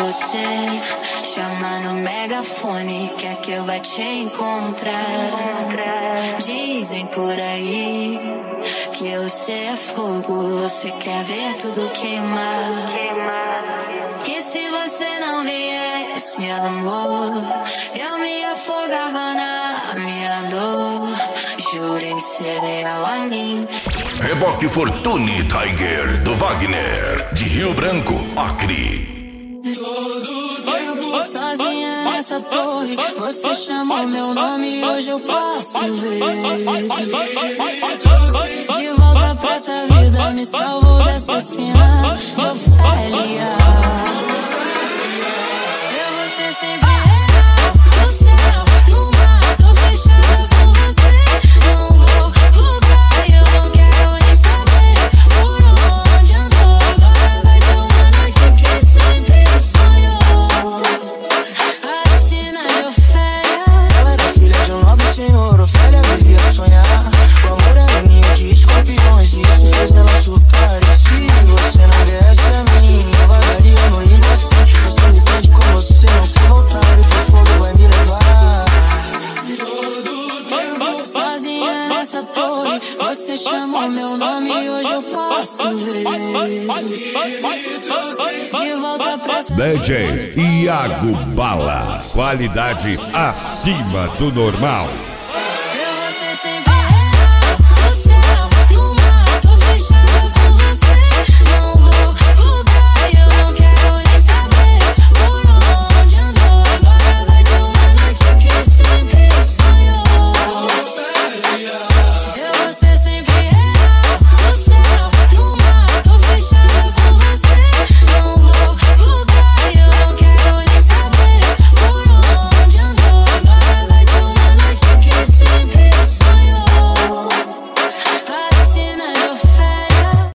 você, chama no megafone, quer que eu vá te encontrar. Dizem por aí que você é fogo, você quer ver tudo queimar. Que se você não viesse, amor, eu me afogava na minha dor. Jurei ser leal a mim. Reboque Fortune Tiger do Wagner, de Rio Branco, Acre. Sozinha nessa torre, você chamou meu nome e hoje eu posso ver. De volta pra essa vida, me salvou dessa cena, Ofélia. Eu vou ser sempre real, no céu, no mar, tô fechada com você. Não vou voltar, eu não quero nem saber por onde andou. Agora vai ter uma noite que sempre eu sonho. A cena de Ofélia. Ela era filha de um nobre senhor, Ofélia vivia a sonhar. O amor era ninho de escorpiões e isso fez ela surtar. E se você não viesse a mim, eu vagaria no lindo assim. Você me prende com você, não se voltar, o teu fogo vai me levar. Sozinha nessa torre, você chamou meu nome e hoje eu posso ver. De volta pra essa DJ Iago Bala, qualidade acima do normal.